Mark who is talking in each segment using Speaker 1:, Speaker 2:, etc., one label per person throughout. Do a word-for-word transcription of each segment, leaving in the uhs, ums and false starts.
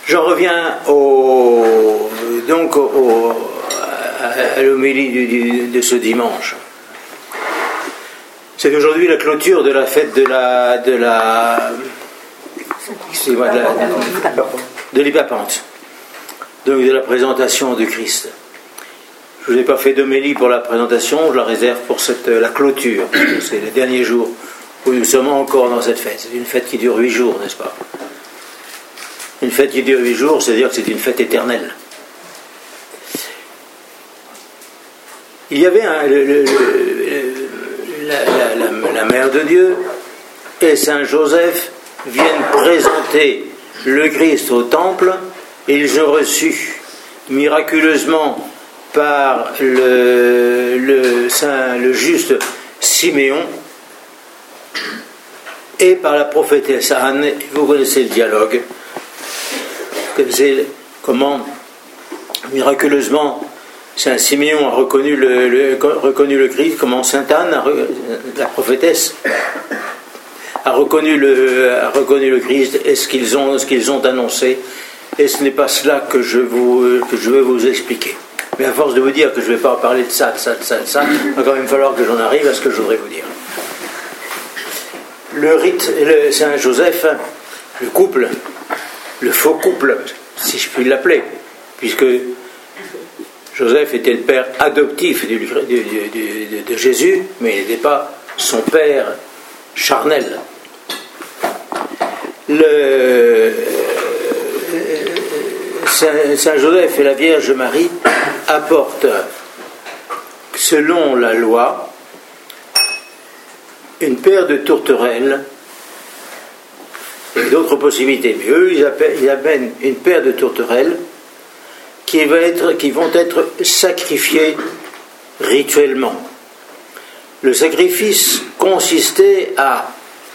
Speaker 1: J'en reviens au, donc au, à l'homélie du, du, de ce dimanche. C'est aujourd'hui la clôture de la fête de la de la excusez-moi, de, la, de l'Hypapente, donc de la présentation de Christ. Je vous ai pas fait d'homélie pour la présentation, je la réserve pour cette, la clôture. C'est les derniers jours où nous sommes encore dans cette fête. C'est une fête qui dure huit jours, n'est-ce pas? Une fête qui dure huit jours, c'est-à-dire que c'est une fête éternelle. Il y avait un, le, le, le, la, la, la, la Mère de Dieu et Saint Joseph viennent présenter le Christ au temple et ils ont reçu miraculeusement par le, le, Saint, le juste Siméon et par la prophétesse Anne. Vous connaissez le dialogue. Vous connaissez comment miraculeusement Saint Siméon a reconnu le, le, reconnu le Christ, comment Sainte Anne, a, la prophétesse, a reconnu le, a reconnu le Christ et ce qu'ils ont, ce qu'ils ont annoncé. Et ce n'est pas cela que je, vous, que je veux vous expliquer. Mais à force de vous dire que je ne vais pas parler de ça, de ça, de ça, de ça, il va quand même falloir que j'en arrive à ce que je voudrais vous dire. Le rite, le Saint Joseph, le couple, le faux couple, si je puis l'appeler, puisque Joseph était le père adoptif du, du, du, de Jésus, mais il n'était pas son père charnel. Le Saint Joseph et la Vierge Marie apportent, selon la loi, une paire de tourterelles et d'autres possibilités. Mais eux, ils appellent, ils appellent une paire de tourterelles qui, va être, qui vont être sacrifiées rituellement. Le sacrifice consistait à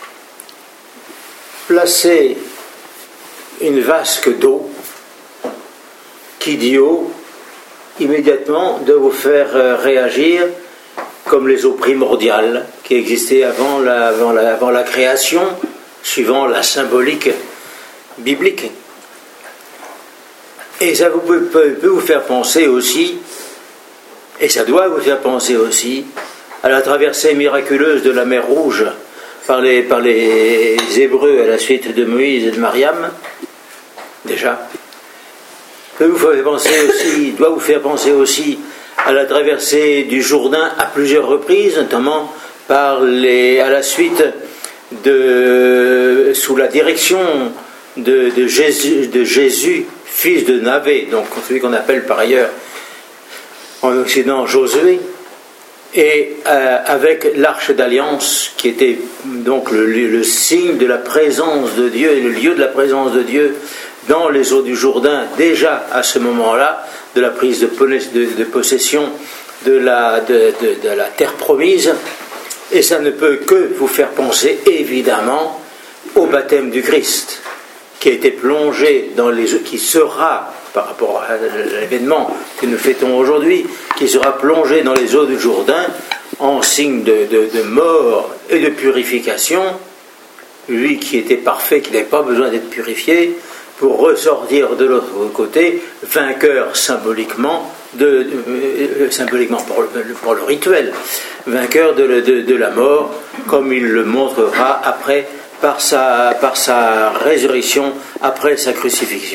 Speaker 1: placer une vasque d'eau. Qui dit eau, immédiatement de vous faire réagir comme les eaux primordiales qui existaient avant la, avant la, avant la création, suivant la symbolique biblique. Et ça vous peut, peut, peut vous faire penser aussi, et ça doit vous faire penser aussi, à la traversée miraculeuse de la mer Rouge par les, par les Hébreux à la suite de Moïse et de Mariam, déjà. Peut vous faire penser aussi, doit vous faire penser aussi à la traversée du Jourdain à plusieurs reprises, notamment par les, à la suite de, sous la direction de, de, Jésus, de Jésus, fils de Navé, donc celui qu'on appelle par ailleurs en Occident Josué, et euh, avec l'arche d'alliance qui était donc le, le signe de la présence de Dieu et le lieu de la présence de Dieu dans les eaux du Jourdain, déjà à ce moment-là, de la prise de, de, de possession de la, de, de, de la terre promise, et ça ne peut que vous faire penser évidemment au baptême du Christ, qui a été plongé dans les eaux, qui sera, par rapport à l'événement que nous fêtons aujourd'hui, qui sera plongé dans les eaux du Jourdain en signe de, de, de mort et de purification, lui qui était parfait, qui n'avait pas besoin d'être purifié, pour ressortir de l'autre côté, vainqueur symboliquement, de, de, symboliquement pour le, pour le rituel, vainqueur de, de, de la mort, comme il le montrera après par sa, par sa résurrection, après sa crucifixion.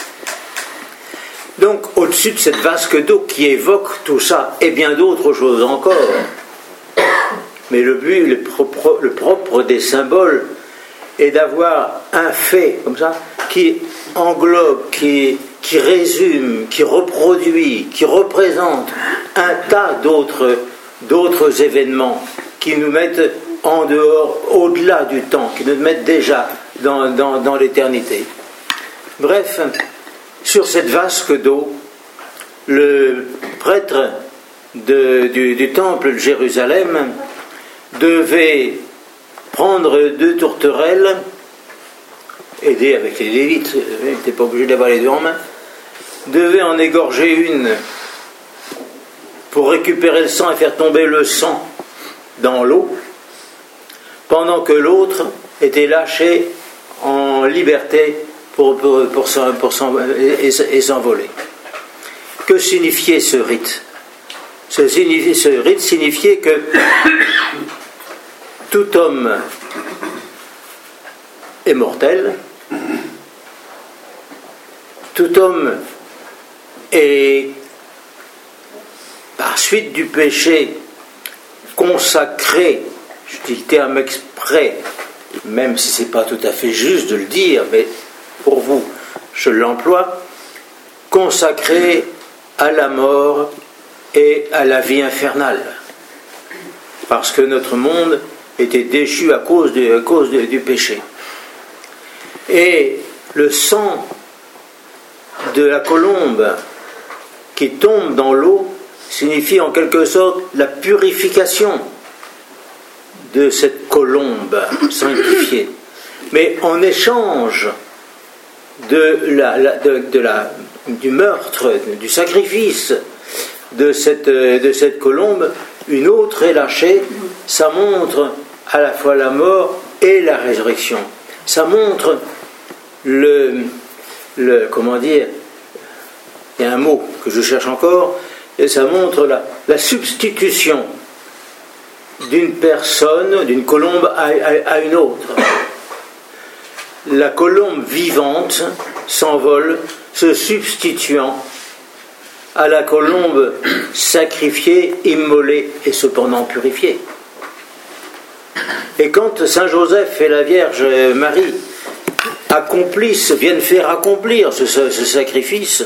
Speaker 1: Donc, au-dessus de cette vasque d'eau qui évoque tout ça, et bien d'autres choses encore, mais le but, le propre, le propre des symboles, est d'avoir un fait comme ça qui englobe, qui, qui résume, qui reproduit, qui représente un tas d'autres, d'autres événements qui nous mettent en dehors, au-delà du temps, qui nous mettent déjà dans, dans, dans l'éternité. Bref, sur cette vasque d'eau, le prêtre de, du, du temple de Jérusalem devait prendre deux tourterelles, aidé avec les Lévites, il n'était pas obligé d'avoir les deux en main, devait en égorger une pour récupérer le sang et faire tomber le sang dans l'eau, pendant que l'autre était lâché en liberté pour, pour, pour, s'en, pour s'en, et, et s'envoler. Que signifiait ce rite? ce, signifiait, ce rite signifiait que tout homme est mortel, tout homme est, par suite du péché, consacré, je dis le terme exprès, même si ce n'est pas tout à fait juste de le dire, mais pour vous, je l'emploie, consacré à la mort et à la vie infernale. Parce que notre monde était déchu à cause, de, à cause de, du péché. Et le sang de la colombe qui tombe dans l'eau signifie en quelque sorte la purification de cette colombe sanctifiée. Mais en échange de la, la, de, de la, du meurtre, du sacrifice de cette, de cette colombe, une autre est lâchée. Ça montre à la fois la mort et la résurrection. Ça montre le, le comment dire, il y a un mot que je cherche encore, et ça montre la, la substitution d'une personne, d'une colombe à, à, à une autre. La colombe vivante s'envole, se substituant à la colombe sacrifiée, immolée et cependant purifiée. Et quand Saint Joseph et la Vierge Marie accomplissent, viennent faire accomplir ce, ce, ce sacrifice,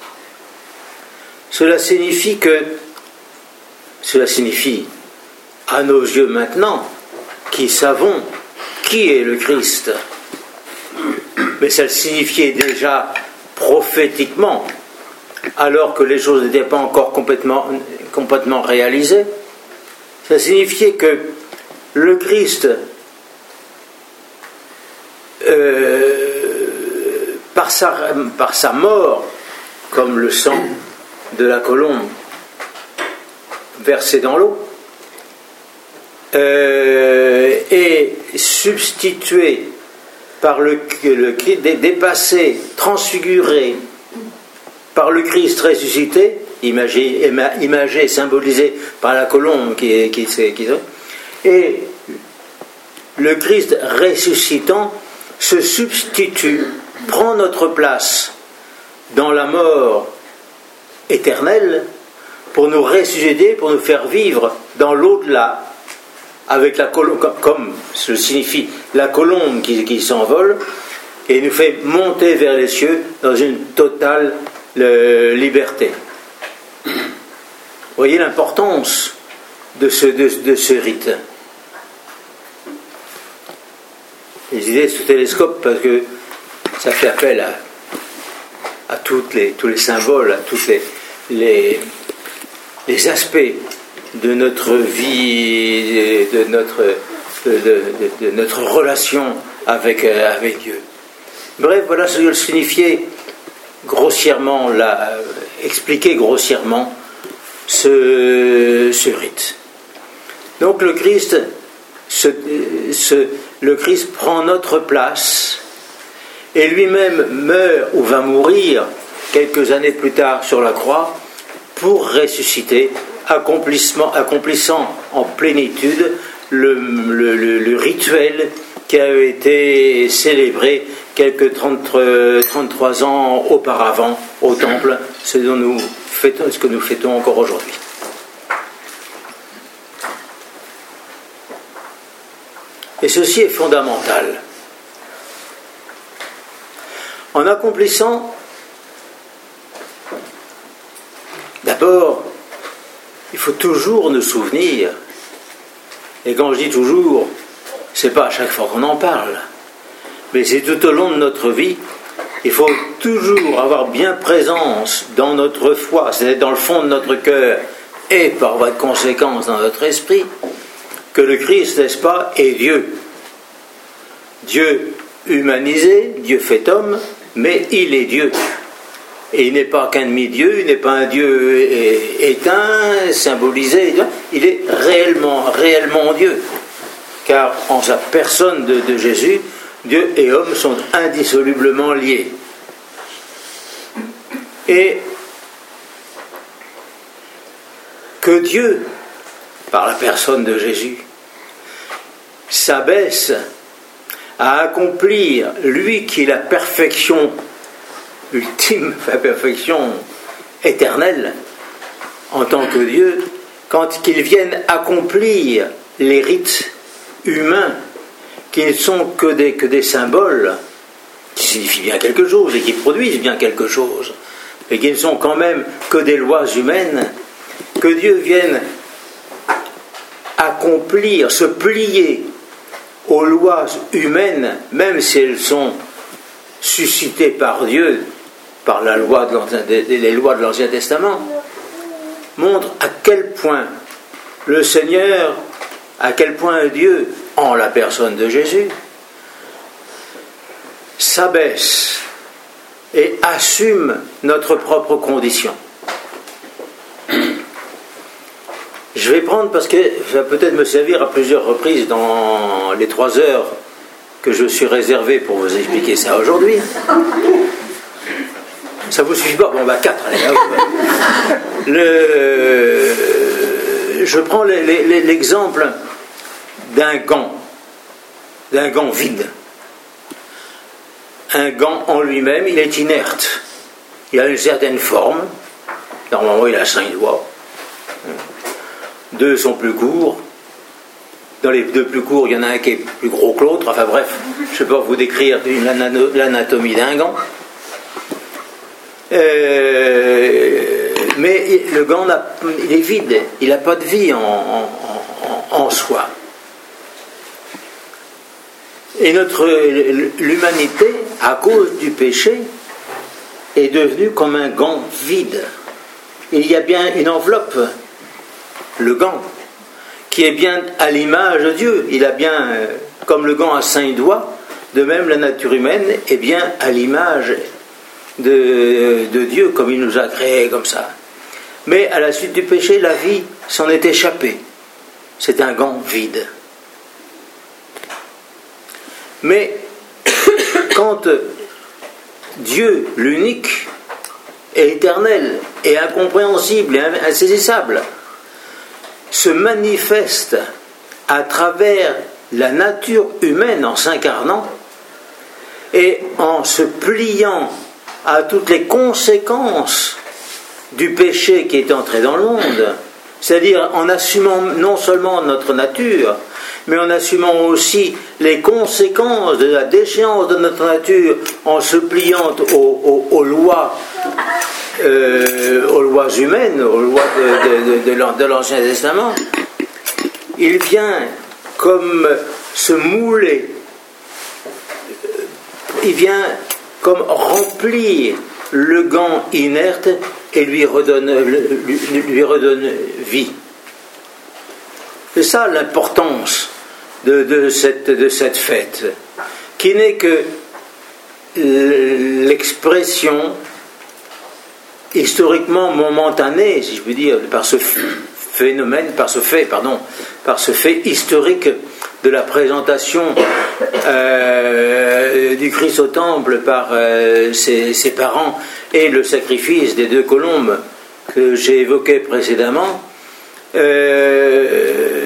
Speaker 1: cela signifie que, cela signifie à nos yeux maintenant, qui savons qui est le Christ, mais ça le signifiait déjà prophétiquement, alors que les choses n'étaient pas encore complètement, complètement réalisées. Ça signifiait que le Christ, euh, par, sa, par sa mort, comme le sang de la colombe versé dans l'eau, euh, est substitué par le, le dépassé, transfiguré par le Christ ressuscité, imagé, imagé symbolisé par la colombe qui est, qui, qui, et le Christ ressuscitant se substitue, prend notre place dans la mort éternelle pour nous ressusciter, pour nous faire vivre dans l'au-delà avec la colombe, comme ce signifie la colombe qui, qui s'envole et nous fait monter vers les cieux dans une totale euh, liberté. Vous voyez l'importance de ce, de, de ce rite. Les idées sous télescope parce que ça fait appel à, à toutes les, tous les symboles, à tous les, les, les aspects de notre vie, de notre, de, de, de notre relation avec, avec Dieu. Bref, voilà ce que signifiait grossièrement, la, expliquer grossièrement ce, ce rite. Donc le Christ, ce, ce, le Christ prend notre place et lui-même meurt ou va mourir quelques années plus tard sur la croix pour ressusciter, accomplissement, accomplissant en plénitude le, le, le, le rituel qui a été célébré quelques trente, trente-trois ans auparavant au temple, ce, dont nous fêtons, ce que nous fêtons encore aujourd'hui. Et ceci est fondamental. En accomplissant, d'abord, il faut toujours nous souvenir, et quand je dis toujours, c'est pas à chaque fois qu'on en parle, mais c'est tout au long de notre vie, il faut toujours avoir bien présence dans notre foi, c'est-à-dire dans le fond de notre cœur, et par voie de conséquence dans notre esprit, que le Christ, n'est-ce pas, est Dieu. Dieu humanisé, Dieu fait homme, mais il est Dieu. Et il n'est pas qu'un demi-dieu, il n'est pas un Dieu éteint, symbolisé, il est réellement, réellement Dieu. Car en sa personne de, de Jésus, Dieu et homme sont indissolublement liés. Et que Dieu, par la personne de Jésus, s'abaisse à accomplir, lui qui est la perfection ultime, la perfection éternelle, en tant que Dieu, quand qu'il vienne accomplir les rites humains qui ne sont que des, que des symboles, qui signifient bien quelque chose et qui produisent bien quelque chose, et qui ne sont quand même que des lois humaines, que Dieu vienne accomplir, se plier aux lois humaines, même si elles sont suscitées par Dieu, par la loi de l'Ancien, les lois de l'Ancien Testament, montre à quel point le Seigneur, à quel point Dieu, en la personne de Jésus, s'abaisse et assume notre propre condition. Je vais prendre, parce que ça va peut-être me servir à plusieurs reprises dans les trois heures que je suis réservé pour vous expliquer ça aujourd'hui. Ça vous suffit pas? Bon, bah quatre, allez, là, le... Je prends l'exemple d'un gant, d'un gant vide. Un gant en lui-même, il est inerte. Il a une certaine forme. Normalement, il a cinq doigts. Deux sont plus courts. Dans les deux plus courts, il y en a un qui est plus gros que l'autre. Enfin bref, je ne sais pas vous décrire l'anatomie d'un gant. Euh, mais le gant, il est vide. Il n'a pas de vie en, en, en, en soi. Et notre, l'humanité, à cause du péché, est devenue comme un gant vide. Il y a bien une enveloppe, le gant, qui est bien à l'image de Dieu. Il a bien, comme le gant a cinq doigts, de même la nature humaine est bien à l'image de, de Dieu, comme il nous a créés comme ça. Mais à la suite du péché, la vie s'en est échappée. C'est un gant vide. Mais quand Dieu, l'unique, et éternel, et incompréhensible, et insaisissable, se manifeste à travers la nature humaine en s'incarnant, et en se pliant à toutes les conséquences du péché qui est entré dans le monde, c'est-à-dire en assumant non seulement notre nature, mais en assumant aussi les conséquences de la déchéance de notre nature, en se pliant aux, aux, aux lois, euh, aux lois humaines, aux lois de, de, de, de l'Ancien Testament, il vient comme se mouler, il vient comme remplir le gant inerte et lui redonne, lui, lui redonne vie. C'est ça l'importance de, de, cette, de cette fête, qui n'est que l'expression historiquement momentanée, si je puis dire, par ce phénomène, par ce fait, pardon, par ce fait historique de la présentation euh, du Christ au temple par euh, ses, ses parents et le sacrifice des deux colombes que j'ai évoqué précédemment. Euh,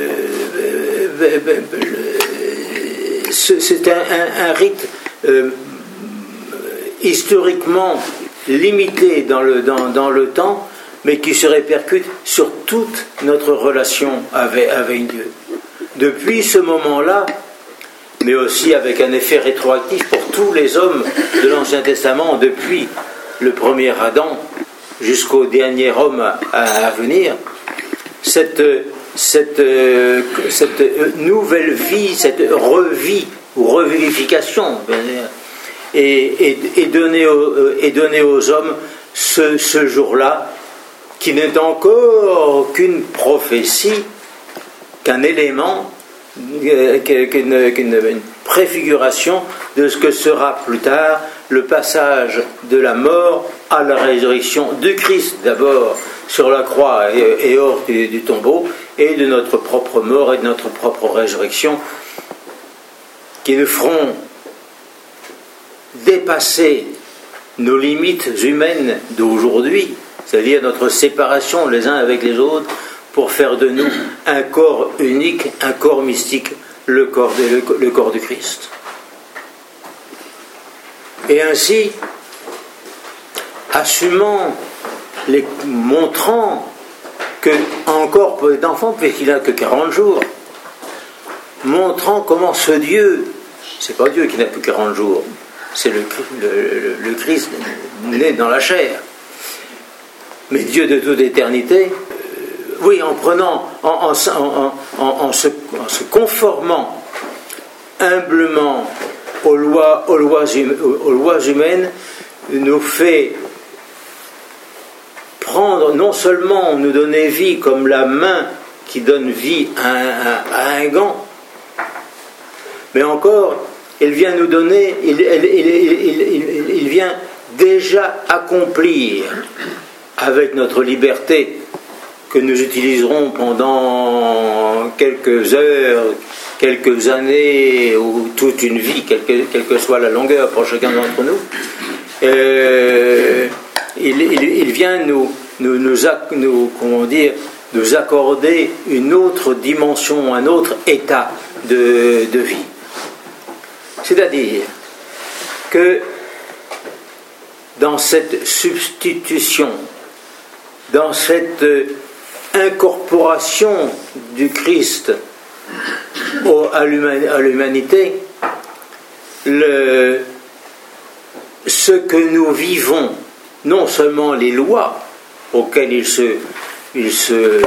Speaker 1: c'est un, un, un rite euh, historiquement limité dans le, dans, dans le temps, mais qui se répercute sur toute notre relation avec, avec Dieu. Depuis ce moment-là, mais aussi avec un effet rétroactif pour tous les hommes de l'Ancien Testament, depuis le premier Adam jusqu'au dernier homme à, à venir, cette, cette, cette nouvelle vie, cette revie ou revivification est, est, est, donnée aux, est donnée aux hommes ce, ce jour-là, qui n'est encore qu'une prophétie, qu'un élément, qu'une, qu'une préfiguration de ce que sera plus tard le passage de la mort à la résurrection du Christ, d'abord sur la croix et, et hors du, du tombeau, et de notre propre mort et de notre propre résurrection, qui nous feront dépasser nos limites humaines d'aujourd'hui, c'est-à-dire notre séparation les uns avec les autres, pour faire de nous un corps unique, un corps mystique, le corps de, le, le corps du Christ. Et ainsi, assumant, les, montrant que encore peu d'enfants, puisqu'il n'a que quarante jours, montrant comment ce Dieu, c'est pas Dieu qui n'a que quarante jours, c'est le, le, le Christ né dans la chair, mais Dieu de toute éternité, euh, oui, en prenant, en, en, en, en, en, se, en se conformant humblement aux lois, aux lois, hum, aux lois humaines, nous fait prendre, non seulement nous donner vie comme la main qui donne vie à un, à un gant, mais encore, il vient nous donner, il, il, il, il, il, il vient déjà accomplir avec notre liberté que nous utiliserons pendant quelques heures, quelques années ou toute une vie, quelle que, quelle que soit la longueur pour chacun d'entre nous. Euh, il, il, il vient nous, nous, nous, nous, comment dire, nous accorder une autre dimension, un autre état de, de vie. C'est-à-dire que dans cette substitution, dans cette incorporation du Christ au, à l'humanité, le, ce que nous vivons, non seulement les lois auxquelles il se, il se,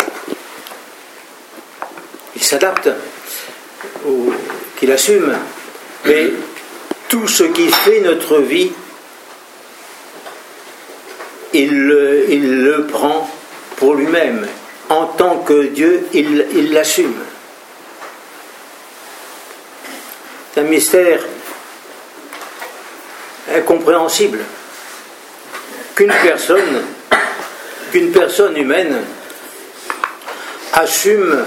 Speaker 1: il s'adapte, ou qu'il assume, mais tout ce qui fait notre vie, il le, il le prend pour lui-même. En tant que Dieu, il, il l'assume. C'est un mystère incompréhensible qu'une personne, qu'une personne humaine assume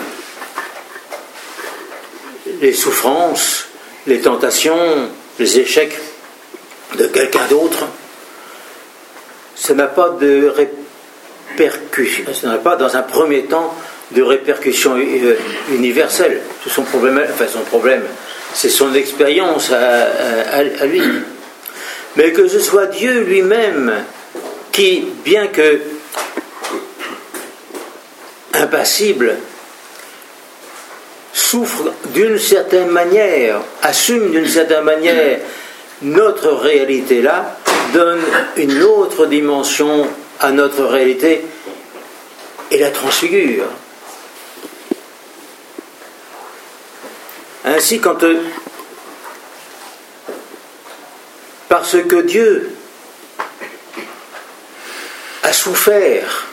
Speaker 1: les souffrances, les tentations, les échecs de quelqu'un d'autre. Ça n'a pas de répercussion, ça n'a pas dans un premier temps de répercussion universelle. C'est son problème, enfin son problème, c'est son expérience à, à, à lui. Mais que ce soit Dieu lui-même qui, bien que impassible, souffre d'une certaine manière, assume d'une certaine manière notre réalité là, donne une autre dimension à notre réalité et la transfigure. Ainsi, quand euh, parce que Dieu a souffert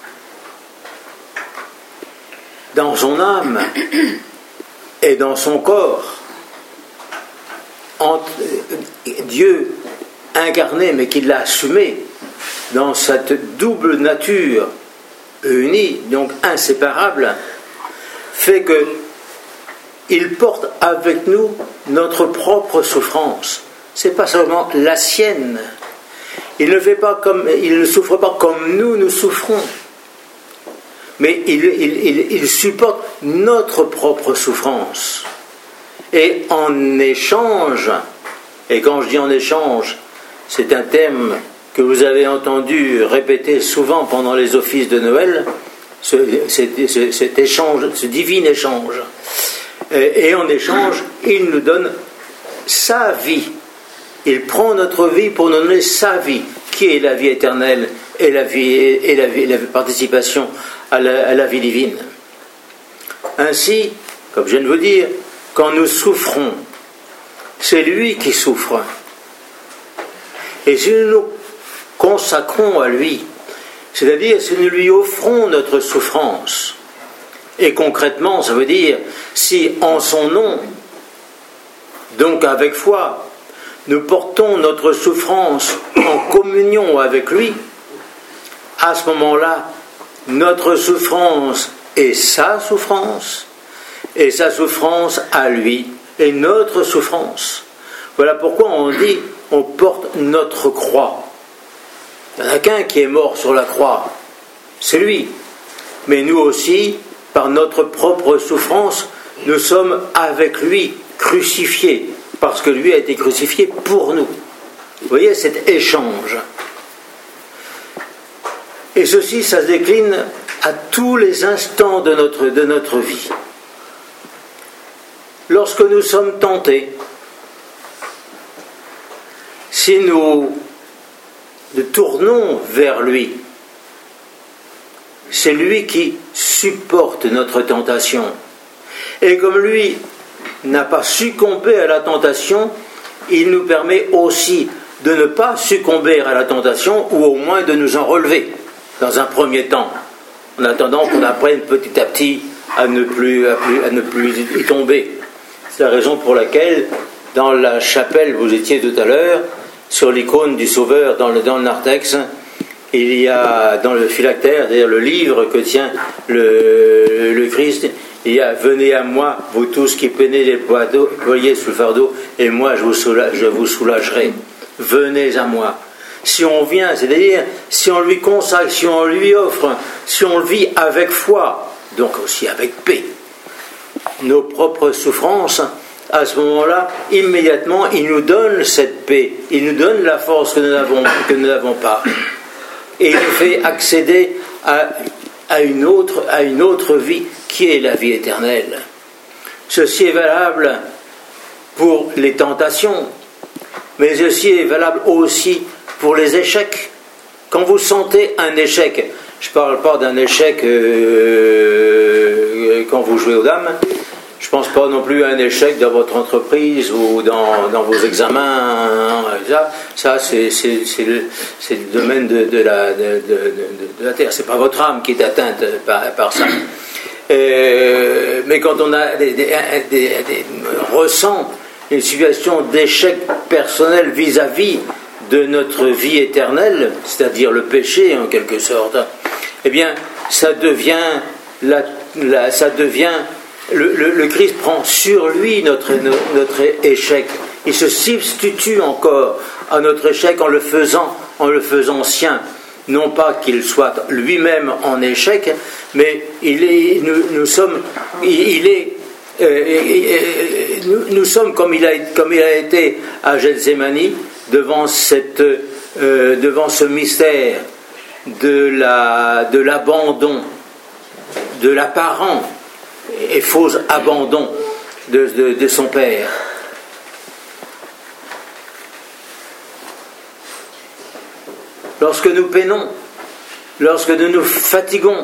Speaker 1: dans son âme et dans son corps, entre, Dieu incarné, mais qui l'a assumé dans cette double nature unie, donc inséparable, fait que il porte avec nous notre propre souffrance. C'est pas seulement la sienne. Il ne fait pas comme, il ne souffre pas comme nous nous souffrons, mais il, il, il, il supporte notre propre souffrance. Et en échange, et quand je dis en échange, c'est un thème que vous avez entendu répéter souvent pendant les offices de Noël, ce, cet, ce, cet échange, ce divin échange. Et, et en échange, il nous donne sa vie. Il prend notre vie pour nous donner sa vie, qui est la vie éternelle et la vie et la, vie, la participation à la, à la vie divine. Ainsi, comme je viens de vous dire, quand nous souffrons, c'est lui qui souffre. Et si nous nous consacrons à lui, c'est-à-dire si nous lui offrons notre souffrance, et concrètement, ça veut dire si en son nom, donc avec foi, nous portons notre souffrance en communion avec lui, à ce moment-là, notre souffrance est sa souffrance, et sa souffrance à lui est notre souffrance. Voilà pourquoi on dit on porte notre croix. Il n'y en a qu'un qui est mort sur la croix, c'est lui. Mais nous aussi, par notre propre souffrance, nous sommes avec lui crucifiés, parce que lui a été crucifié pour nous. Vous voyez cet échange. Et ceci, ça se décline à tous les instants de notre, de notre vie. Lorsque nous sommes tentés, si nous nous tournons vers lui, c'est lui qui supporte notre tentation. Et comme lui n'a pas succombé à la tentation, il nous permet aussi de ne pas succomber à la tentation, ou au moins de nous en relever dans un premier temps, en attendant qu'on apprenne petit à petit à ne plus, à plus, à ne plus y tomber. C'est la raison pour laquelle, dans la chapelle, vous étiez tout à l'heure, sur l'icône du Sauveur dans le, dans le narthex, il y a dans le phylactère, c'est-à-dire le livre que tient le, le Christ, il y a « Venez à moi, vous tous qui peinez les poids sous le fardeau, et moi je vous, soulage, je vous soulagerai. Venez à moi. » Si on vient, c'est-à-dire si on lui consacre, si on lui offre, si on le vit avec foi, donc aussi avec paix, nos propres souffrances, à ce moment-là, immédiatement, il nous donne cette paix, il nous donne la force que nous n'avons, que nous n'avons pas. Et il nous fait accéder à, à, une autre, à une autre vie qui est la vie éternelle. Ceci est valable pour les tentations, mais ceci est valable aussi pour les échecs. Quand vous sentez un échec, je ne parle pas d'un échec euh, quand vous jouez aux dames, je ne pense pas non plus à un échec dans votre entreprise ou dans, dans vos examens. Ça, ça c'est, c'est, c'est, le, c'est le domaine de, de, la, de, de, de la terre. Ce n'est pas votre âme qui est atteinte par, par ça. Euh, mais quand on a des, des, des, des, ressent une situation d'échec personnel vis-à-vis de notre vie éternelle, c'est-à-dire le péché en quelque sorte, eh bien, ça devient, la, la, ça devient Le, le, le Christ prend sur lui notre, notre échec. Il se substitue encore à notre échec en le faisant, en le faisant sien. Non pas qu'il soit lui-même en échec, mais il est, nous, nous sommes, il, il est, euh, euh, nous, nous sommes comme il a, comme il a été à Gethsémani devant cette, euh, devant ce mystère de la, de l'abandon, de l'apparent et faux abandon de, de, de son père. Lorsque nous peinons, lorsque nous nous fatiguons,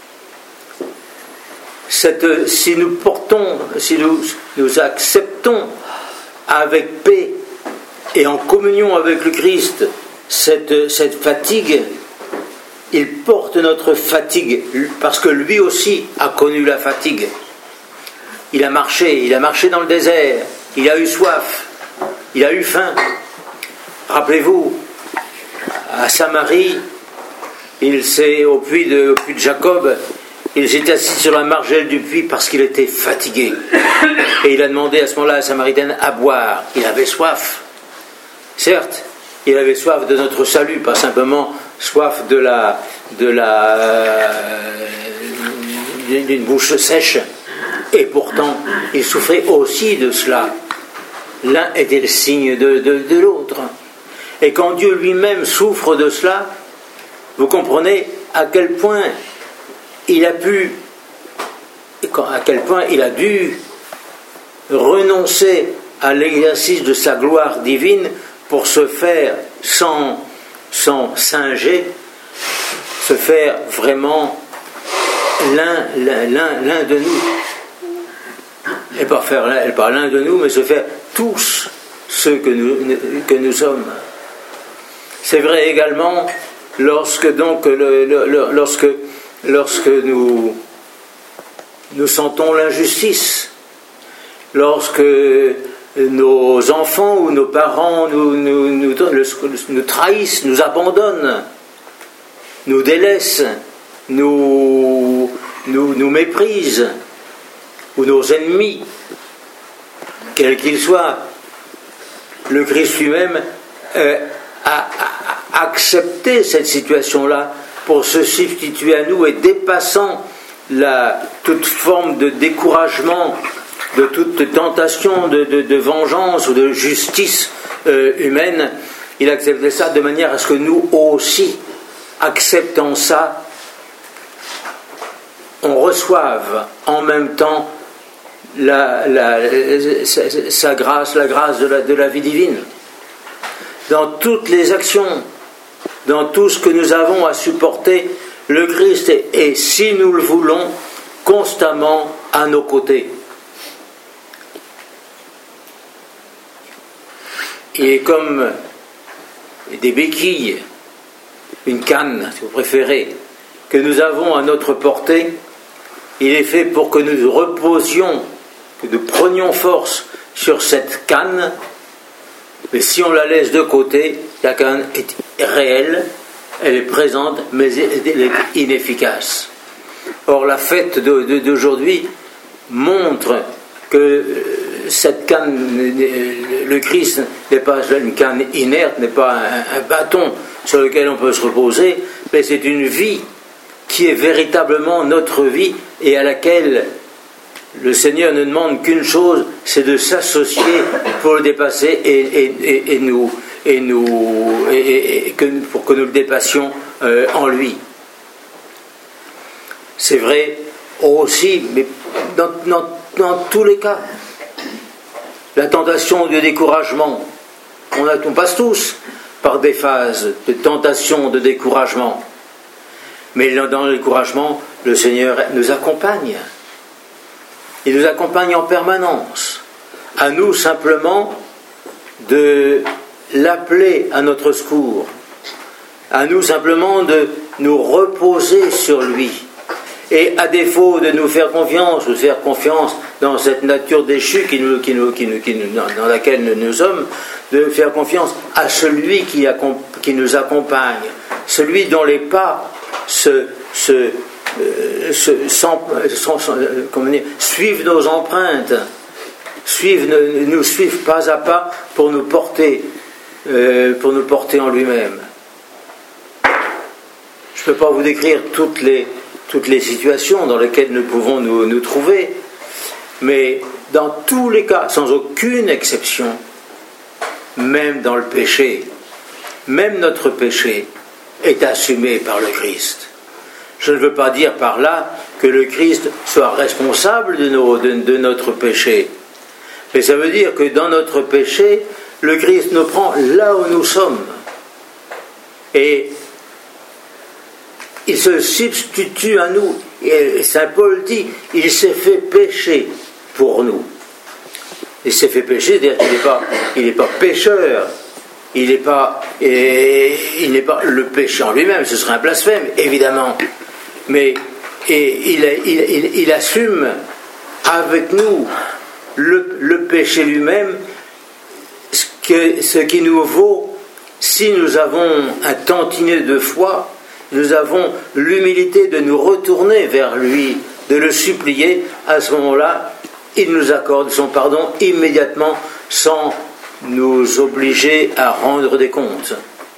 Speaker 1: cette, si nous portons, si nous, nous acceptons avec paix et en communion avec le Christ cette, cette fatigue, il porte notre fatigue, parce que lui aussi a connu la fatigue. Il a marché, il a marché dans le désert, il a eu soif, il a eu faim. Rappelez-vous, à Samarie, il s'est, au puits de, au puits de Jacob, il s'est assis sur la margelle du puits parce qu'il était fatigué. Et il a demandé à ce moment-là à la Samaritaine à boire. Il avait soif. Certes, il avait soif de notre salut, pas simplement soif de la, de la, euh, d'une bouche sèche. Et pourtant, il souffrait aussi de cela. L'un était le signe de, de, de l'autre. Et quand Dieu lui-même souffre de cela, vous comprenez à quel point il a pu, à quel point il a dû renoncer à l'exercice de sa gloire divine pour se faire sans, sans singer, se faire vraiment l'un, l'un, l'un, l'un de nous. Et pas faire l'un, pas l'un de nous, mais se faire tous ceux que nous, que nous sommes. C'est vrai également lorsque donc le, le, le, lorsque, lorsque nous, nous sentons l'injustice, lorsque nos enfants ou nos parents nous, nous, nous, nous trahissent, nous abandonnent, nous délaissent, nous, nous, nous méprisent, ou nos ennemis, quels qu'ils soient, le Christ lui-même euh, a, a accepté cette situation-là pour se substituer à nous et dépassant la, toute forme de découragement, de toute tentation de, de, de vengeance ou de justice euh, humaine, il acceptait ça de manière à ce que nous aussi, acceptant ça, on reçoive en même temps la, la, sa, sa grâce, la grâce de la, de la vie divine. Dans toutes les actions, dans tout ce que nous avons à supporter, le Christ est, est, si nous le voulons, constamment à nos côtés. Il est comme des béquilles, une canne, si vous préférez, que nous avons à notre portée. Il est fait pour que nous reposions, que nous prenions force sur cette canne, mais si on la laisse de côté, la canne est réelle, elle est présente, mais elle est inefficace. Or, la fête d'aujourd'hui montre que cette canne, le Christ n'est pas une canne inerte, n'est pas un, un bâton sur lequel on peut se reposer, mais c'est une vie qui est véritablement notre vie et à laquelle le Seigneur ne demande qu'une chose, c'est de s'associer pour le dépasser et, et, et, et nous, et nous et, et que, pour que nous le dépassions euh, en lui. C'est vrai aussi, mais dans, dans, dans tous les cas, la tentation du découragement, on, a, on passe tous par des phases de tentation, de découragement. Mais dans le découragement, le Seigneur nous accompagne. Il nous accompagne en permanence. À nous simplement de l'appeler à notre secours. À nous simplement de nous reposer sur lui. Et à défaut de nous faire confiance, ou de faire confiance dans cette nature déchue qui nous, qui nous, qui nous, qui nous, dans laquelle nous, nous sommes, de faire confiance à celui qui, qui nous accompagne, celui dont les pas se, se, euh, se sans, sans, sans, comment dire, suivent nos empreintes, suivent, nous suivent pas à pas pour nous porter, euh, pour nous porter en lui-même. Je ne peux pas vous décrire toutes les toutes les situations dans lesquelles nous pouvons nous, nous trouver, mais dans tous les cas, sans aucune exception, même dans le péché, même notre péché est assumé par le Christ. Je ne veux pas dire par là que le Christ soit responsable de, nos, de, de notre péché, mais ça veut dire que dans notre péché, le Christ nous prend là où nous sommes, et il se substitue à nous. Et Saint Paul dit, il s'est fait pécher pour nous. Il s'est fait pécher, c'est-à-dire qu'il n'est pas, il n'est pas pécheur. Il n'est pas, et, il n'est pas le péché en lui-même, ce serait un blasphème, évidemment. Mais et il, il, il, il assume avec nous le, le péché lui-même, ce, que, ce qui nous vaut, si nous avons un tantinet de foi, nous avons l'humilité de nous retourner vers lui, de le supplier. À ce moment-là, il nous accorde son pardon immédiatement, sans nous obliger à rendre des comptes.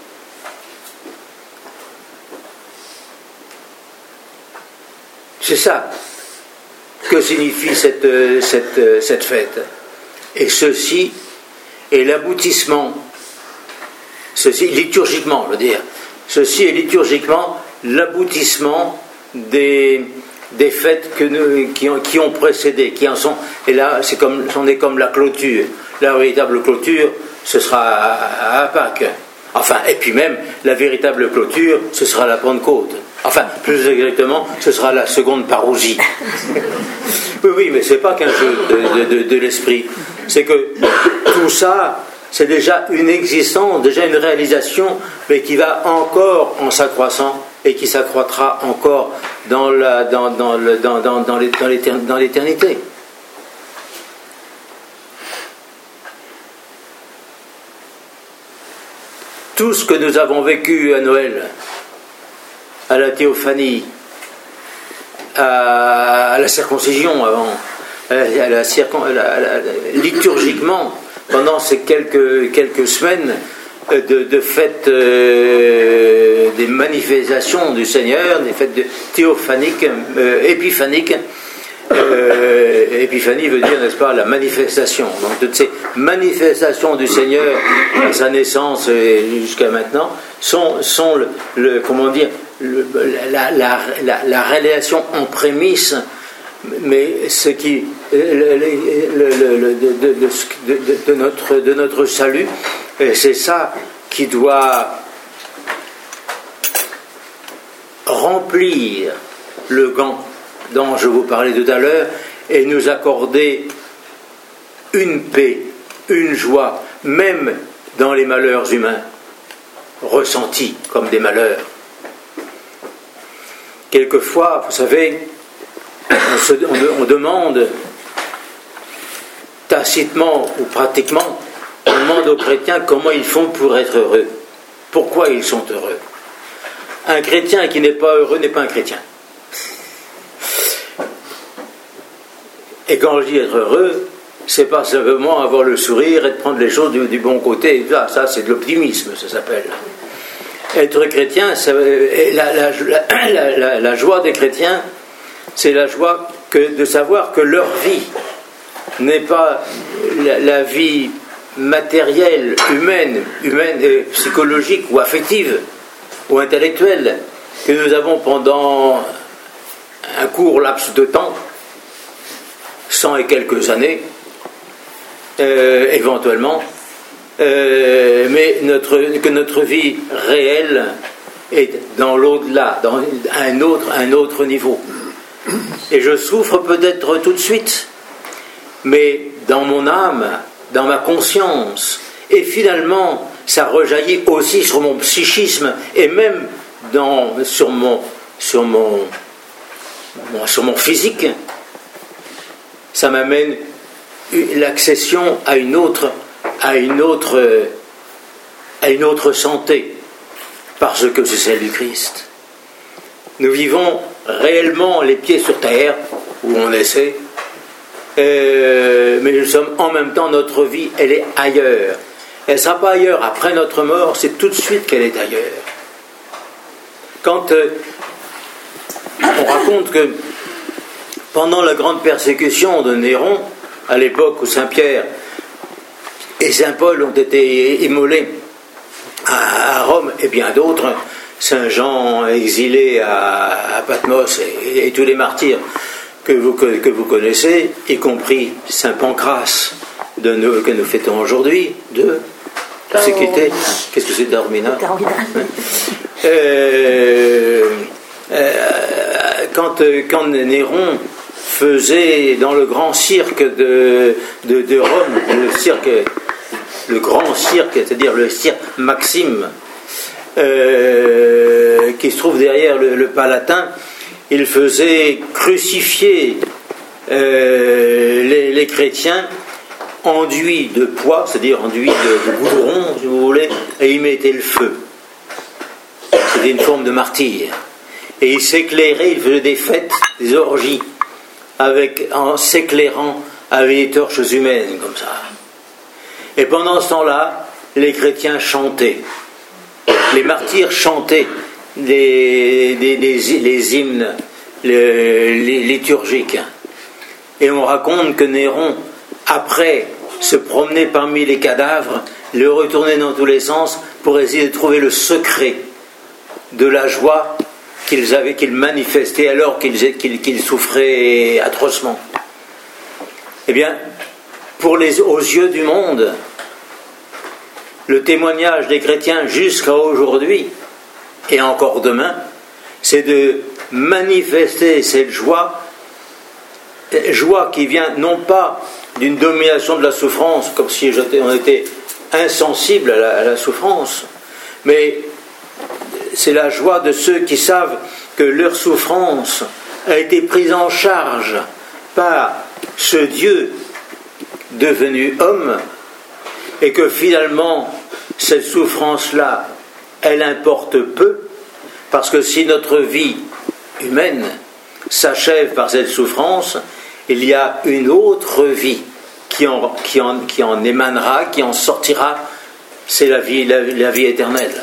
Speaker 1: C'est ça que signifie cette, cette, cette fête. Et ceci est l'aboutissement, ceci liturgiquement, je veux dire, ceci est liturgiquement l'aboutissement des, des fêtes que nous, qui, ont, qui ont précédé, qui en sont. Et là, c'est comme, on est comme la clôture. La véritable clôture, ce sera à, à Pâques. Enfin, et puis même, la véritable clôture, ce sera la Pentecôte. Enfin, plus exactement, ce sera la seconde parousie. Oui, oui, mais c'est pas qu'un jeu de, de, de, de l'esprit. C'est que tout ça, c'est déjà une existence, déjà une réalisation, mais qui va encore en s'accroissant et qui s'accroîtra encore dans, la, dans, dans, le, dans, dans, dans l'éternité. Tout ce que nous avons vécu à Noël, à la théophanie, à la circoncision avant, à la, à la, à la, à la, liturgiquement, pendant ces quelques, quelques semaines, de, de fêtes, euh, des manifestations du Seigneur, des fêtes de théophaniques, euh, épiphaniques. Euh, épiphanie veut dire, n'est-ce pas, la manifestation. Donc toutes ces manifestations du Seigneur à sa naissance et jusqu'à maintenant sont, sont le, le, comment dire, le, la, la, la, la révélation en prémisse, mais ce qui le, le, le, le, de, de, de, de, de, notre, de notre salut, c'est ça qui doit remplir le gant dont je vous parlais tout à l'heure, et nous accorder une paix, une joie, même dans les malheurs humains, ressentis comme des malheurs. Quelquefois, vous savez, on, se, on, on demande tacitement ou pratiquement, on demande aux chrétiens comment ils font pour être heureux. Pourquoi ils sont heureux? Un chrétien qui n'est pas heureux n'est pas un chrétien. Et quand je dis être heureux, c'est pas simplement avoir le sourire et de prendre les choses du, du bon côté. Ça, ça c'est de l'optimisme, ça s'appelle. Être chrétien, ça, la, la, la, la, la joie des chrétiens, c'est la joie que, de savoir que leur vie n'est pas la, la vie matérielle, humaine, humaine et psychologique ou affective ou intellectuelle que nous avons pendant un court laps de temps, cent et quelques années, euh, éventuellement, euh, mais notre, que notre vie réelle est dans l'au-delà, dans un autre, un autre niveau. Et je souffre peut-être tout de suite, mais dans mon âme, dans ma conscience, et finalement, ça rejaillit aussi sur mon psychisme, et même dans, sur, mon, sur, mon, sur mon physique. Ça m'amène l'accession à une autre, à une autre, à une autre santé, parce que c'est celle du Christ. Nous vivons réellement les pieds sur terre, où on essaie, euh, mais nous sommes en même temps, notre vie, elle est ailleurs. Elle ne sera pas ailleurs après notre mort, c'est tout de suite qu'elle est ailleurs. Quand euh, on raconte que pendant la grande persécution de Néron, à l'époque où Saint-Pierre et Saint-Paul ont été immolés à Rome et bien d'autres, Saint-Jean exilé à, à Patmos et, et tous les martyrs que vous, que, que vous connaissez, y compris Saint Pancras de nous, que nous fêtons aujourd'hui, de c'est qui était, qu'est-ce que c'est d'Armina euh, euh, quand, quand Néron faisait dans le grand cirque de, de, de Rome, le cirque, le grand cirque, c'est-à-dire le cirque Maxime, euh, qui se trouve derrière le, le Palatin, il faisait crucifier euh, les, les chrétiens enduits de pois, c'est-à-dire enduits de, de goudron, si vous voulez, et il mettait le feu. C'était une forme de martyr. Et il s'éclairait, il faisait des fêtes, des orgies, avec, en s'éclairant avec des torches humaines, comme ça. Et pendant ce temps-là, les chrétiens chantaient. Les martyrs chantaient les, les, les, les hymnes les, les liturgiques. Et on raconte que Néron, après se promener parmi les cadavres, le retournait dans tous les sens pour essayer de trouver le secret de la joie qu'ils avaient, qu'ils manifestaient alors qu'ils, qu'ils, qu'ils souffraient atrocement. Eh bien, pour les, aux yeux du monde, le témoignage des chrétiens jusqu'à aujourd'hui et encore demain, c'est de manifester cette joie, joie qui vient non pas d'une domination de la souffrance, comme si on était insensible à la, à la souffrance, mais c'est la joie de ceux qui savent que leur souffrance a été prise en charge par ce Dieu devenu homme, et que finalement cette souffrance-là, elle importe peu, parce que si notre vie humaine s'achève par cette souffrance, il y a une autre vie qui en, qui en, qui en émanera, qui en sortira c'est la vie, la, la vie éternelle.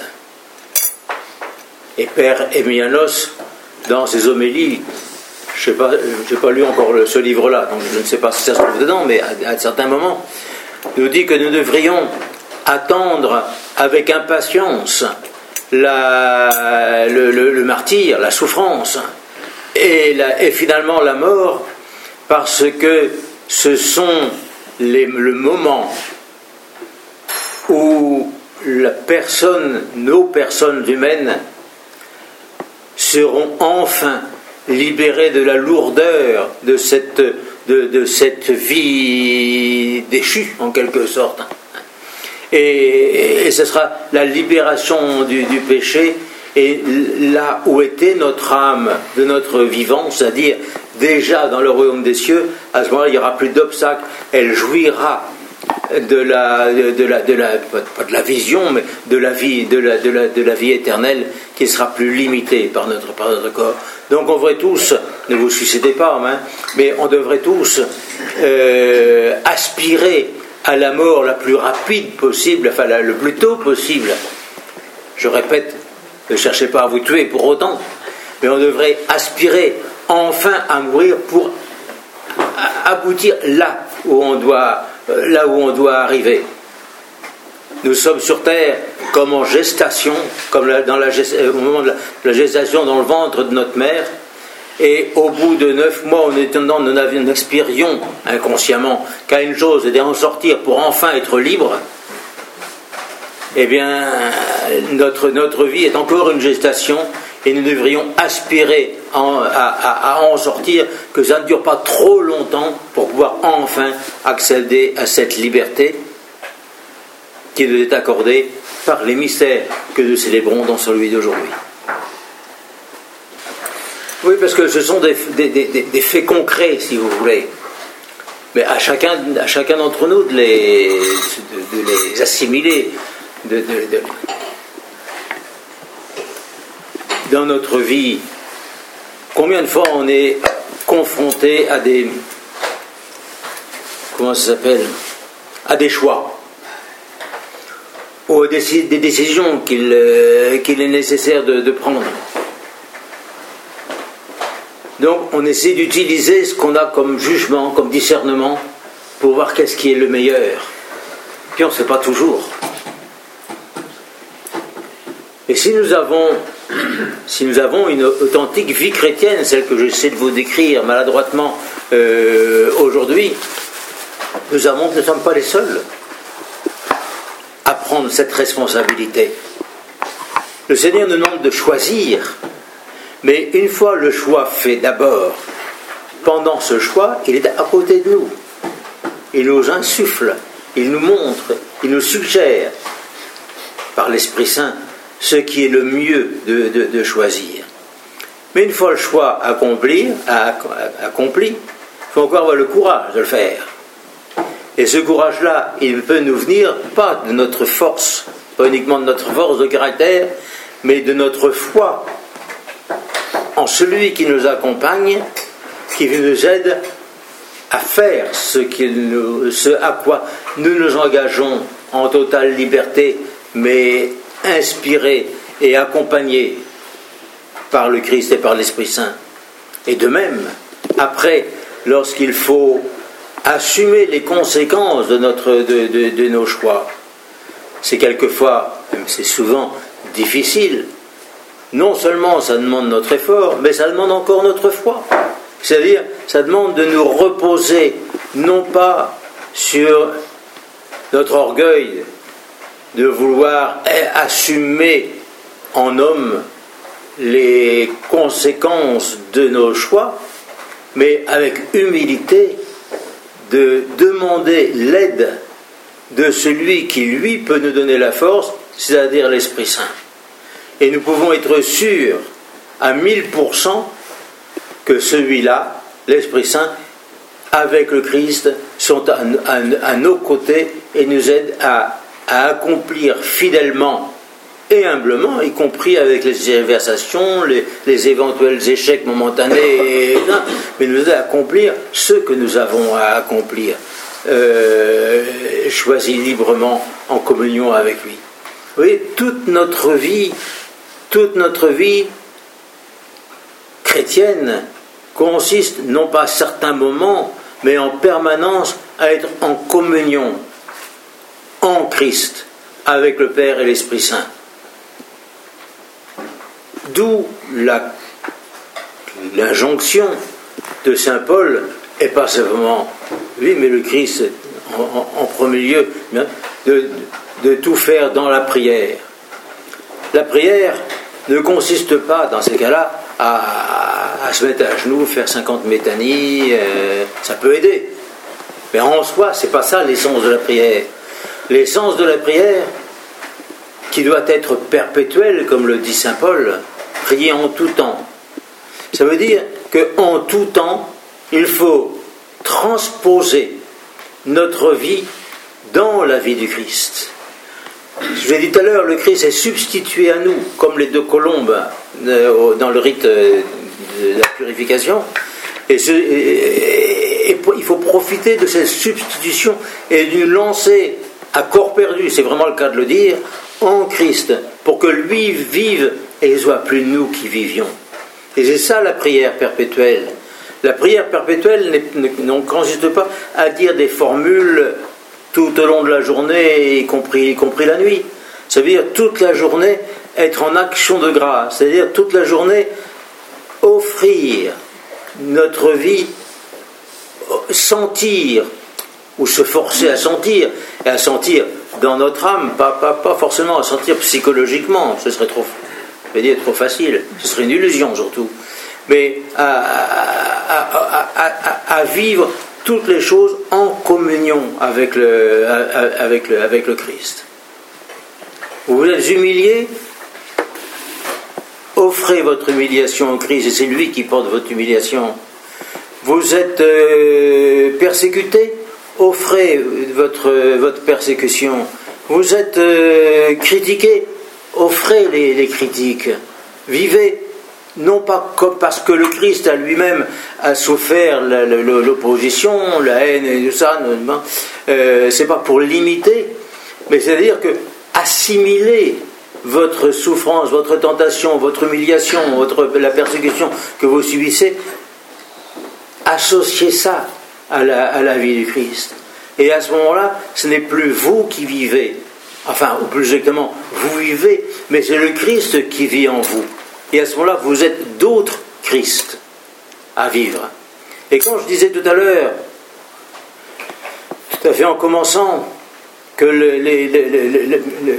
Speaker 1: Et Père Emilianos, dans ses homélies, je n'ai pas, pas lu encore le, ce livre-là, donc je ne sais pas si ça se trouve dedans, mais à, à certains moments, nous dit que nous devrions attendre avec impatience la, le, le, le martyre, la souffrance, et, la, et finalement la mort, parce que ce sont les, le moment où la personne, nos personnes humaines seront enfin libérées de la lourdeur de cette, de, de cette vie déchue, en quelque sorte. Et, et ce sera la libération du, du péché, et là où était notre âme de notre vivant, c'est-à-dire déjà dans le royaume des cieux, à ce moment-là, il n'y aura plus d'obstacles, elle jouira de la, de la, de la, pas de la vision, mais de la vie, de la, de la, de la vie éternelle qui sera plus limitée par notre, par notre corps. Donc on devrait tous, ne vous suicidez pas, hein, mais on devrait tous euh, aspirer à la mort la plus rapide possible, enfin la, le plus tôt possible. Je répète, ne cherchez pas à vous tuer pour autant, mais on devrait aspirer enfin à mourir pour aboutir là où on doit, là où on doit arriver. Nous sommes sur terre comme en gestation, comme dans la, au moment de la, de la gestation dans le ventre de notre mère, et au bout de neuf mois, en étonnant, nous n'aspirions inconsciemment qu'à une chose, et d'en sortir pour enfin être libre. Eh bien, notre, notre vie est encore une gestation, et nous devrions aspirer en, à, à, à en sortir, que ça ne dure pas trop longtemps pour pouvoir enfin accéder à cette liberté qui nous est accordée par les mystères que nous célébrons dans celui d'aujourd'hui. Oui, parce que ce sont des, des, des, des faits concrets, si vous voulez. Mais à chacun, à chacun d'entre nous de les, de, de les assimiler de, de, de, dans notre vie. Combien de fois on est confronté à des... Comment ça s'appelle ? À des choix. Ou à des, des décisions qu'il, euh, qu'il est nécessaire de, de prendre. Donc on essaie d'utiliser ce qu'on a comme jugement, comme discernement, pour voir qu'est-ce qui est le meilleur. Puis on ne sait pas toujours. Et si nous avons, si nous avons une authentique vie chrétienne, celle que j'essaie de vous décrire maladroitement euh, aujourd'hui, nous avons, nous ne sommes pas les seuls à prendre cette responsabilité. Le Seigneur nous demande de choisir. Mais une fois le choix fait d'abord, pendant ce choix, il est à côté de nous. Il nous insuffle, il nous montre, il nous suggère, par l'Esprit Saint, ce qui est le mieux de, de, de choisir. Mais une fois le choix accompli, accompli, il faut encore avoir le courage de le faire. Et ce courage-là, il peut nous venir pas de notre force, pas uniquement de notre force de caractère, mais de notre foi en celui qui nous accompagne, qui nous aide à faire ce, nous, ce à quoi nous nous engageons en totale liberté, mais inspirés et accompagnés par le Christ et par l'Esprit Saint. Et de même, après, lorsqu'il faut assumer les conséquences de, notre, de, de, de nos choix, c'est quelquefois, même c'est souvent difficile. Non seulement ça demande notre effort, mais ça demande encore notre foi. C'est-à-dire, ça demande de nous reposer, non pas sur notre orgueil, de vouloir assumer en homme les conséquences de nos choix, mais avec humilité, de demander l'aide de celui qui, lui, peut nous donner la force, c'est-à-dire l'Esprit Saint. Et nous pouvons être sûrs à mille pour cent que celui-là, l'Esprit Saint, avec le Christ, sont à, à, à nos côtés et nous aident à, à accomplir fidèlement et humblement, y compris avec les tergiversations, les, les éventuels échecs momentanés, mais nous aident à accomplir ce que nous avons à accomplir. euh, choisi librement en communion avec lui. Vous voyez, toute notre vie, toute notre vie chrétienne consiste non pas à certains moments, mais en permanence à être en communion en Christ avec le Père et l'Esprit Saint. D'où la, l'injonction de saint Paul, et pas simplement lui, mais le Christ en, en, en premier lieu, de, de tout faire dans la prière. La prière ne consiste pas, dans ces cas-là, à, à se mettre à genoux, faire cinquante métanies, euh, ça peut aider. Mais en soi, c'est pas ça l'essence de la prière. L'essence de la prière, qui doit être perpétuelle, comme le dit saint Paul, prier en tout temps. Ça veut dire qu'en tout temps, il faut transposer notre vie dans la vie du Christ. Je l'ai dit tout à l'heure, le Christ est substitué à nous, comme les deux colombes dans le rite de la purification. Et, ce, et, et, et il faut profiter de cette substitution et d'une lancée à corps perdu, c'est vraiment le cas de le dire, en Christ, pour que lui vive et ce soit plus nous qui vivions. Et c'est ça la prière perpétuelle. La prière perpétuelle ne consiste pas à dire des formules tout au long de la journée, y compris, y compris la nuit. Ça veut dire toute la journée être en action de grâce, c'est-à-dire toute la journée offrir notre vie, sentir, ou se forcer à sentir, et à sentir dans notre âme, pas, pas, pas forcément à sentir psychologiquement, ce serait trop, je vais dire, trop facile, ce serait une illusion surtout, mais à, à, à, à, à vivre toutes les choses en communion avec le, avec le, avec le Christ. Vous vous êtes humilié, offrez votre humiliation au Christ, et c'est lui qui porte votre humiliation. Vous êtes euh, persécuté, offrez votre, votre persécution. Vous êtes euh, critiqué, offrez les, les critiques. Vivez, non pas comme parce que le Christ a lui-même a souffert la, la, l'opposition, la haine et tout ça, euh, c'est pas pour l'imiter, mais c'est-à-dire que assimiler votre souffrance, votre tentation, votre humiliation, votre, la persécution que vous subissez, associez ça à la, à la vie du Christ. Et à ce moment-là, ce n'est plus vous qui vivez, enfin, ou plus exactement, vous vivez, mais c'est le Christ qui vit en vous. Et à ce moment-là, vous êtes d'autres Christ à vivre. Et quand je disais tout à l'heure, tout à fait en commençant, que le, le, le, le, le, le,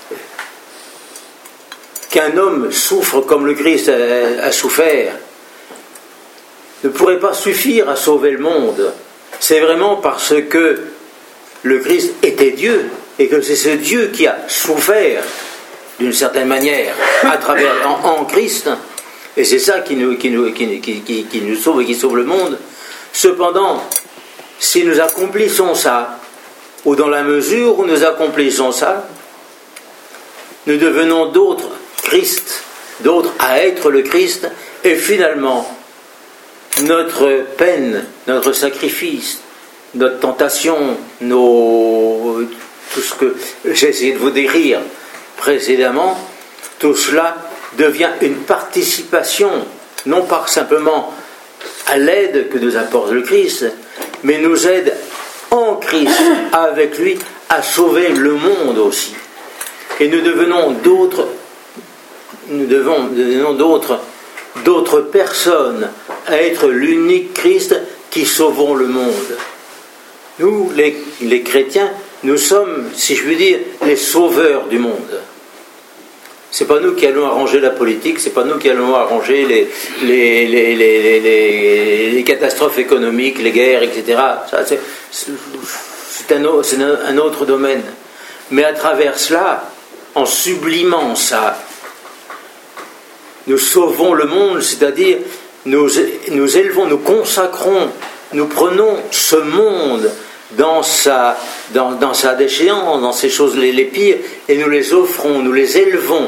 Speaker 1: qu'un homme souffre comme le Christ a, a souffert, ne pourrait pas suffire à sauver le monde. C'est vraiment parce que le Christ était Dieu et que c'est ce Dieu qui a souffert d'une certaine manière à travers en, en Christ, et c'est ça qui nous, qui, nous, qui, qui, qui, qui nous sauve et qui sauve le monde. Cependant, si nous accomplissons ça, ou dans la mesure où nous accomplissons ça, nous devenons d'autres Christ, d'autres à être le Christ, et finalement notre peine, notre sacrifice, notre tentation, nos, tout ce que j'ai essayé de vous décrire précédemment, tout cela devient une participation, non pas simplement à l'aide que nous apporte le Christ, mais nous aide en Christ, avec lui, à sauver le monde aussi. Et nous devenons d'autres, nous devons, nous devenons d'autres, d'autres personnes à être l'unique Christ qui sauvons le monde. Nous, les, les chrétiens, nous sommes, si je puis dire, les sauveurs du monde. C'est pas nous qui allons arranger la politique, c'est pas nous qui allons arranger les, les, les, les, les, les, les catastrophes économiques, les guerres, et cetera. Ça, c'est, c'est, un, c'est un autre domaine. Mais à travers cela, en sublimant ça, nous sauvons le monde, c'est-à-dire nous, nous élevons, nous consacrons, nous prenons ce monde dans sa, dans, dans sa déchéance, dans ces choses les, les pires, et nous les offrons, nous les élevons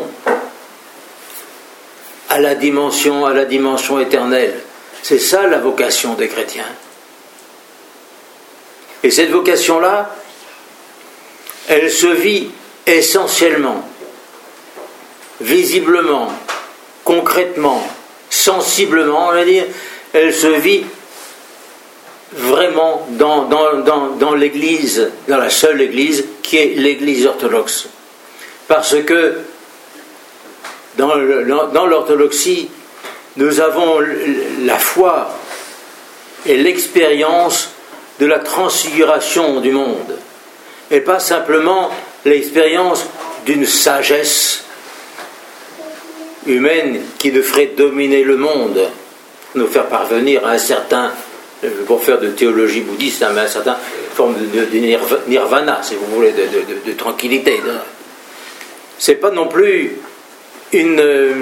Speaker 1: à la dimension, à la dimension éternelle. C'est ça la vocation des chrétiens. Et cette vocation-là, elle se vit essentiellement, visiblement, concrètement, sensiblement, on va dire, elle se vit vraiment dans, dans, dans, dans l'Église, dans la seule Église qui est l'Église orthodoxe. Parce que dans, le, dans l'orthodoxie, nous avons la foi et l'expérience de la transfiguration du monde, et pas simplement l'expérience d'une sagesse humaine qui devrait dominer le monde, nous faire parvenir à un certain, pour faire de théologie bouddhiste, à une certaine forme de, de nirvana, si vous voulez, de, de, de, de tranquillité. C'est pas non plus une... Euh,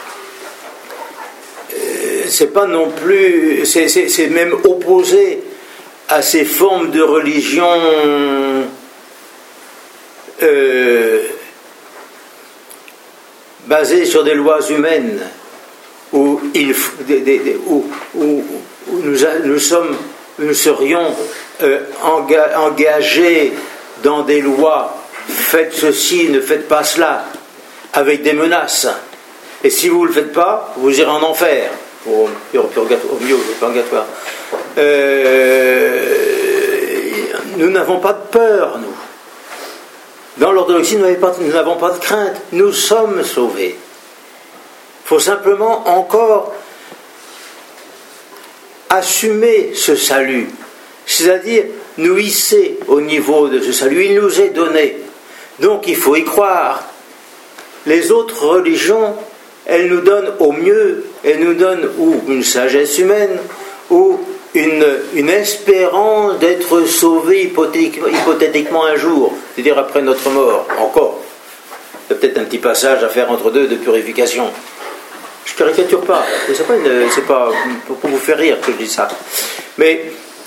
Speaker 1: c'est pas non plus... C'est, c'est, c'est même opposé à ces formes de religion euh, basées sur des lois humaines, où, il, des, des, où, où, où nous, a, nous, sommes, nous serions euh, enga, engagés dans des lois, faites ceci, ne faites pas cela, avec des menaces. Et si vous ne le faites pas, vous irez en enfer, au, au mieux, au purgatoire. Euh, nous n'avons pas de peur, nous. Dans l'orthodoxie, nous n'avons pas de crainte. Nous sommes sauvés. Il faut simplement encore assumer ce salut, c'est-à-dire nous hisser au niveau de ce salut. Il nous est donné. Donc il faut y croire. Les autres religions, elles nous donnent au mieux, elles nous donnent ou une sagesse humaine, ou une, une espérance d'être sauvés hypothétiquement, hypothétiquement un jour, c'est-à-dire après notre mort, encore. Il y a peut-être un petit passage à faire entre deux de purification. Je ne caricature pas, c'est pas, une, c'est pas pour vous faire rire que je dis ça. Mais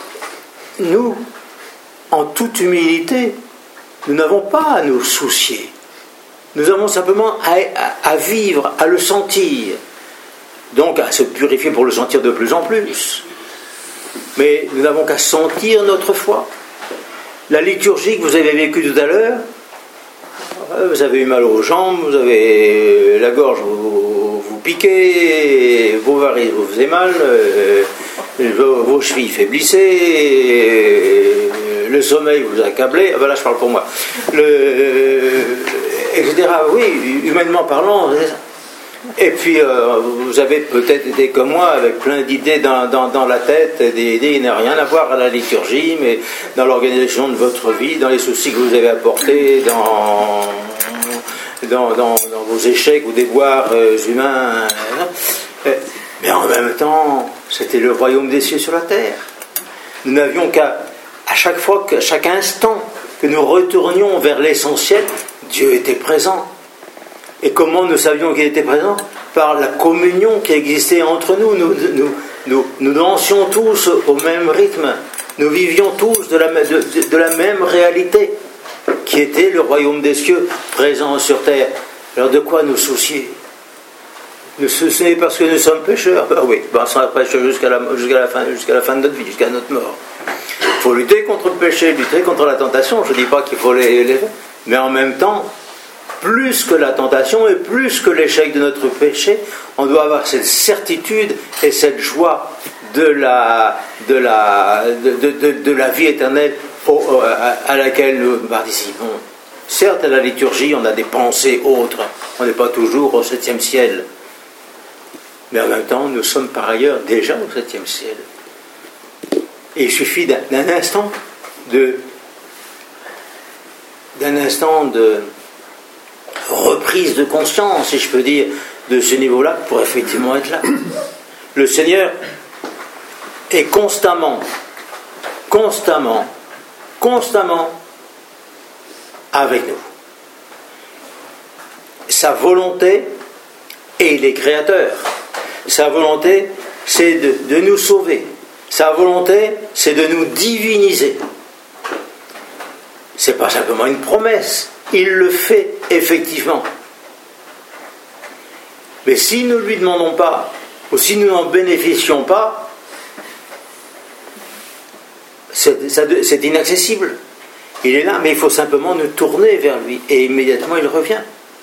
Speaker 1: nous, en toute humilité, nous n'avons pas à nous soucier. Nous avons simplement à, à, à vivre, à le sentir. Donc à se purifier pour le sentir de plus en plus. Mais nous n'avons qu'à sentir notre foi. La liturgie que vous avez vécue tout à l'heure, vous avez eu mal aux jambes, vous avez la gorge, vous, vous piquez, vos varices vous faisaient mal, euh, vos, vos chevilles faiblissaient, le sommeil vous accablait, ah ben là je parle pour moi, le, euh, et cetera. Oui, humainement parlant, et puis euh, vous avez peut-être été comme moi avec plein d'idées dans, dans, dans la tête, des idées qui n'ont rien à voir à la liturgie, mais dans l'organisation de votre vie, dans les soucis que vous avez apportés, dans, dans, dans, dans vos échecs ou déboires euh, humains. Hein. Mais en même temps, c'était le royaume des cieux sur la terre. Nous n'avions qu'à, à chaque fois, qu'à chaque instant que nous retournions vers l'essentiel, Dieu était présent. Et comment nous savions qu'il était présent? Par la communion qui existait entre nous. Nous, nous, nous, nous dansions tous au même rythme. Nous vivions tous de la, de, de la même réalité, qui était le royaume des cieux présent sur terre. Alors de quoi nous soucier? Nous soucier parce que nous sommes pécheurs? Ben oui, ben on sera pécheurs jusqu'à la, jusqu'à, la fin, jusqu'à la fin de notre vie, jusqu'à notre mort. Il faut lutter contre le péché, lutter contre la tentation. Je ne dis pas qu'il faut les, les... Mais en même temps, plus que la tentation et plus que l'échec de notre péché, on doit avoir cette certitude et cette joie de la, de la, de, de, de, de la vie éternelle au, à, à laquelle nous participons. Certes, à la liturgie, on a des pensées autres. On n'est pas toujours au septième ciel. Mais en même temps, nous sommes par ailleurs déjà au septième ciel. Et il suffit d'un, d'un instant de... d'un instant de... reprise de conscience, si je peux dire, de ce niveau-là, pour effectivement être là. Le Seigneur est constamment, constamment, constamment avec nous. Sa volonté, et il est créateur, sa volonté, c'est de, de nous sauver. Sa volonté, c'est de nous diviniser. C'est pas simplement une promesse. Il le fait effectivement. Mais si nous ne lui demandons pas, ou si nous n'en bénéficions pas, cette, c'est inaccessible. Il est là, mais il faut simplement nous tourner vers lui. Et immédiatement, il revient.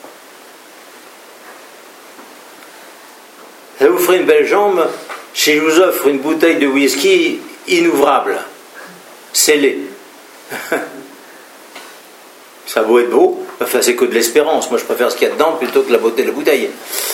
Speaker 1: Ça vous ferait une belle jambe si je vous offre une bouteille de whisky inouvrable, scellée. Ça a beau être beau, enfin c'est que de l'espérance. Moi je préfère ce qu'il y a dedans plutôt que la beauté de la bouteille.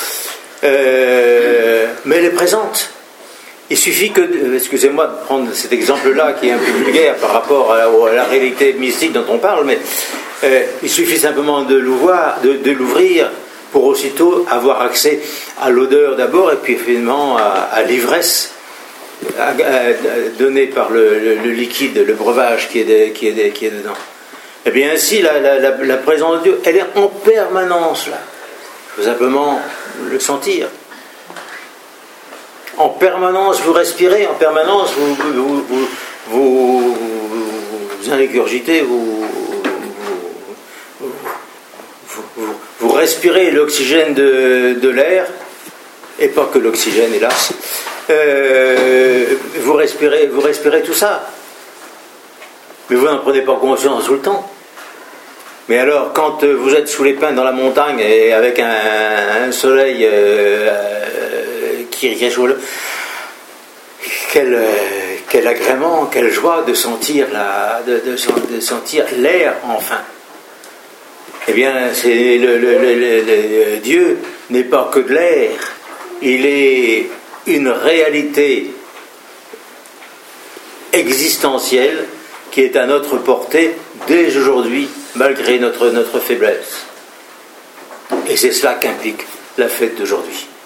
Speaker 1: Euh, mais elle est présente. Il suffit que, excusez-moi de prendre cet exemple-là qui est un peu vulgaire par rapport à la, à la réalité mystique dont on parle, mais euh, il suffit simplement de l'ouvrir, de, de l'ouvrir pour aussitôt avoir accès à l'odeur d'abord et puis finalement à, à l'ivresse à, à, à, donnée par le, le, le liquide, le breuvage qui est, de, qui est, de, qui est dedans. Et bien ainsi, la, la, la, la présence de Dieu, elle est en permanence là. Il faut simplement le sentir. En permanence, vous respirez, en permanence, vous, vous, vous, vous, vous ingurgitez, vous, vous, vous, vous respirez l'oxygène de, de l'air, et pas que l'oxygène, hélas. Euh, vous, respirez, vous respirez tout ça. Mais vous n'en prenez pas conscience tout le temps. Mais alors, quand vous êtes sous les pins dans la montagne et avec un, un soleil euh, qui réchauffe, quel, euh, quel agrément, quelle joie de sentir, la, de, de, de sentir l'air enfin. Eh bien, c'est le, le, le, le, le Dieu n'est pas que de l'air, il est une réalité existentielle qui est à notre portée dès aujourd'hui, malgré notre, notre faiblesse. Et c'est cela qu'implique la fête d'aujourd'hui.